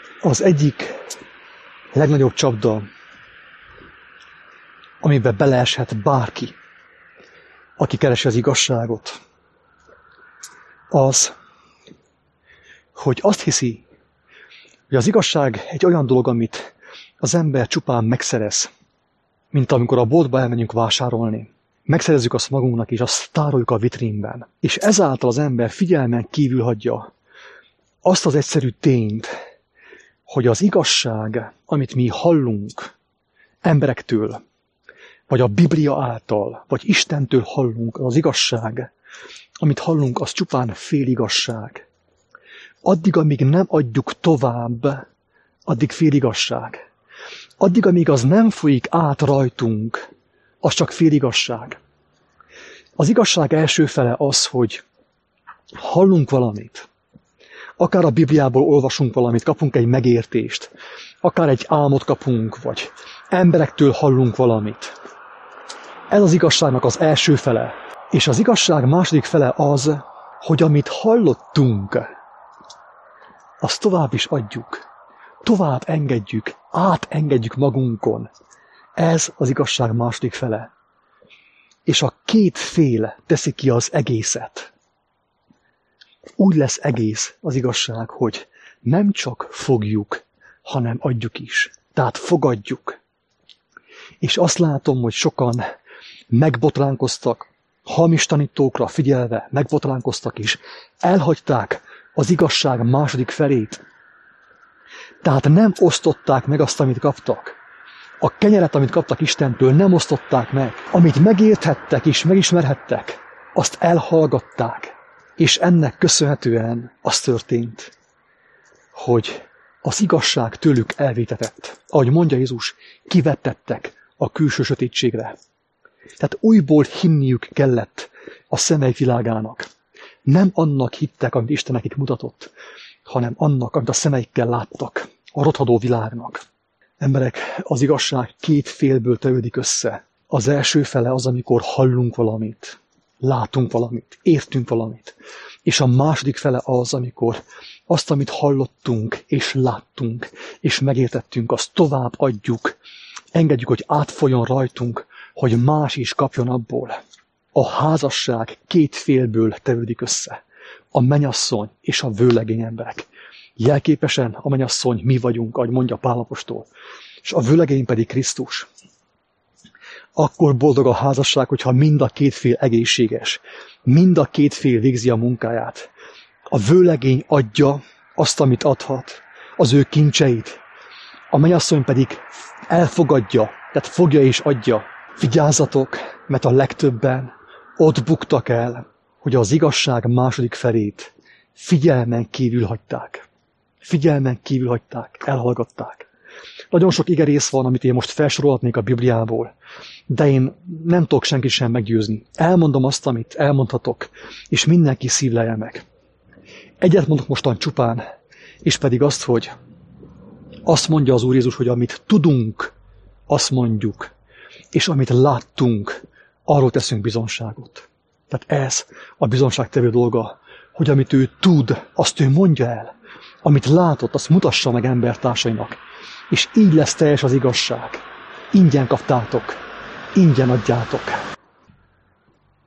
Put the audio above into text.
Az egyik legnagyobb csapda, amiben beleeshet bárki, aki keresi az igazságot, az, hogy azt hiszi, hogy az igazság egy olyan dolog, amit az ember csupán megszerez, mint amikor a boltba elmegyünk vásárolni. Megszerezzük azt magunknak, és azt tároljuk a vitrínben. És ezáltal az ember figyelmen kívül hagyja azt az egyszerű tényt, hogy az igazság, amit mi hallunk emberektől, vagy a Biblia által, vagy Istentől hallunk, az igazság, amit hallunk, az csupán féligazság. Addig, amíg nem adjuk tovább, addig féligazság. Addig, amíg az nem folyik át rajtunk, az csak féligazság. Az igazság első fele az, hogy hallunk valamit. Akár a Bibliából olvasunk valamit, kapunk egy megértést. Akár egy álmot kapunk, vagy emberektől hallunk valamit. Ez az igazságnak az első fele. És az igazság második fele az, hogy amit hallottunk, azt tovább is adjuk. Tovább engedjük, átengedjük magunkon. Ez az igazság második fele. És a két fél teszi ki az egészet. Úgy lesz egész az igazság, hogy nem csak fogjuk, hanem adjuk is. Tehát fogadjuk. És azt látom, hogy sokan megbotránkoztak, hamis tanítókra figyelve megbotránkoztak is, elhagyták az igazság második felét. Tehát nem osztották meg azt, amit kaptak. A kenyeret, amit kaptak Istentől, nem osztották meg. Amit megérthettek és megismerhettek, azt elhallgatták. És ennek köszönhetően az történt, hogy az igazság tőlük elvétetett. Ahogy mondja Jézus, kivettettek a külső sötétségre. Tehát újból hinniük kellett a szemeik világának. Nem annak hittek, amit Isten nekik mutatott, hanem annak, amit a szemeikkel láttak, a rothadó világnak. Emberek, az igazság két félből tevődik össze. Az első fele az, amikor hallunk valamit, látunk valamit, értünk valamit. És a második fele az, amikor azt, amit hallottunk, és láttunk, és megértettünk, azt tovább adjuk, engedjük, hogy átfoljon rajtunk, hogy más is kapjon abból. A házasság két félből tevődik össze. A mennyasszony és a vőlegény emberek. Jelképesen a mennyasszony mi vagyunk, ahogy mondja Pál apostol, és a vőlegény pedig Krisztus. Akkor boldog a házasság, hogyha mind a két fél egészséges, mind a két fél végzi a munkáját. A vőlegény adja azt, amit adhat, az ő kincseit, a mennyasszony pedig elfogadja, tehát fogja és adja. Vigyázzatok, mert a legtöbben ott buktak el, hogy az igazság második felét figyelmen kívül hagyták. Figyelmen kívül hagyták, elhallgatták. Nagyon sok igerész van, amit én most felsorolhatnék a Bibliából, de én nem tudok senki sem meggyőzni. Elmondom azt, amit elmondhatok, és mindenki szívlelje meg. Egyet mondok mostan csupán, és pedig azt, hogy azt mondja az Úr Jézus, hogy amit tudunk, azt mondjuk, és amit láttunk, arról teszünk bizonságot. Tehát ez a bizonságtevő dolga, hogy amit ő tud, azt ő mondja el. Amit látott, azt mutassa meg embertársainak. És így lesz teljes az igazság. Ingyen kaptátok, ingyen adjátok.